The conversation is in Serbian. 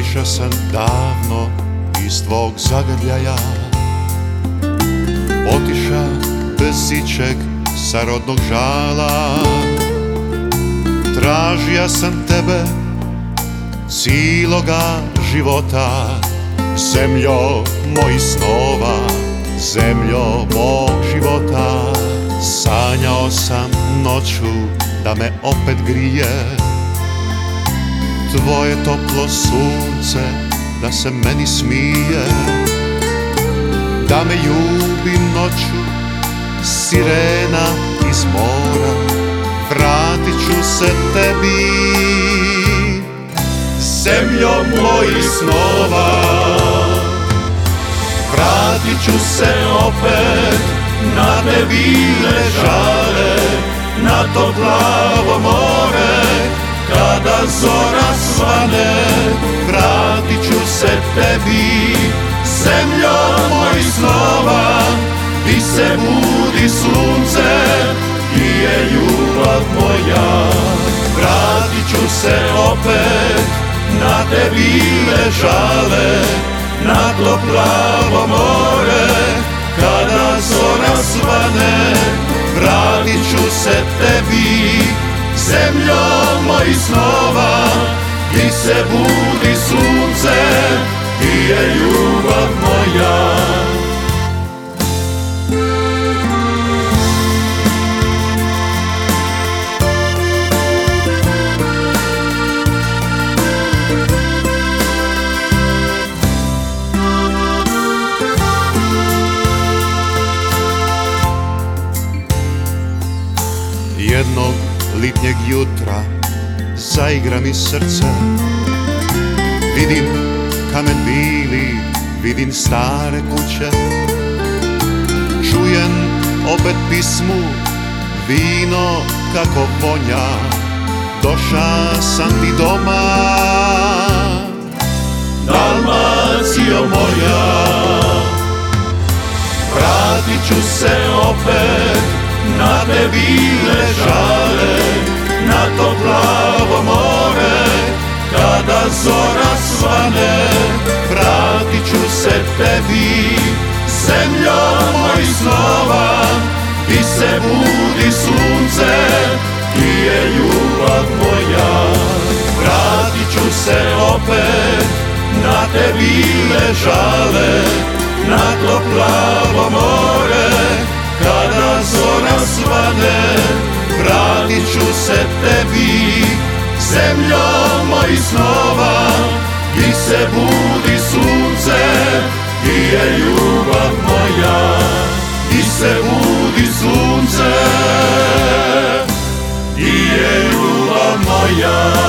Otišao sam davno iz tvog zagrljaja, otiša bez ičeg sa rodnog žala. Tražija sam tebe ciloga života, zemljo mojih snova, zemljo mog života. Sanjao sam noću da me opet grije tvoje toplo sunce, da se meni smije, da me ljubi noću sirena iz mora. Vratit ću se tebi, zemljo mojih snova. Vratit ću se opet na te bile žale, na to plavo more, kada zora svane. Vratit ću se tebi, zemljo mojih snova. Di se budi sunce, di je ljubav moja. Vratit ću se opet na te bile žale, na to plavo more, kada zora svane. Vratit ću se tebi, zemljo mojih snova. Di se budi sunce, di je ljubav moja. Jednog litnjeg jutra zaigra mi srce, vidim kamen bili, vidim stare kuće. Čujem opet pismu, vino kako vonja. Doša sam ti doma, Dalmacijo moja. Vratit ću se opet na te bile žale, na to plavo more, kada zora svane. Vratit ću se tebi, zemljo mojih snova. Di se budi sunce, di je ljubav moja. Vratit ću se opet na te bile žale, na to plavo more, kada zora svane. Vratit ću se tebi, zemljo mojih snova. Di se budi sunce, di je ljubav moja. Di se budi sunce, di je ljubav moja.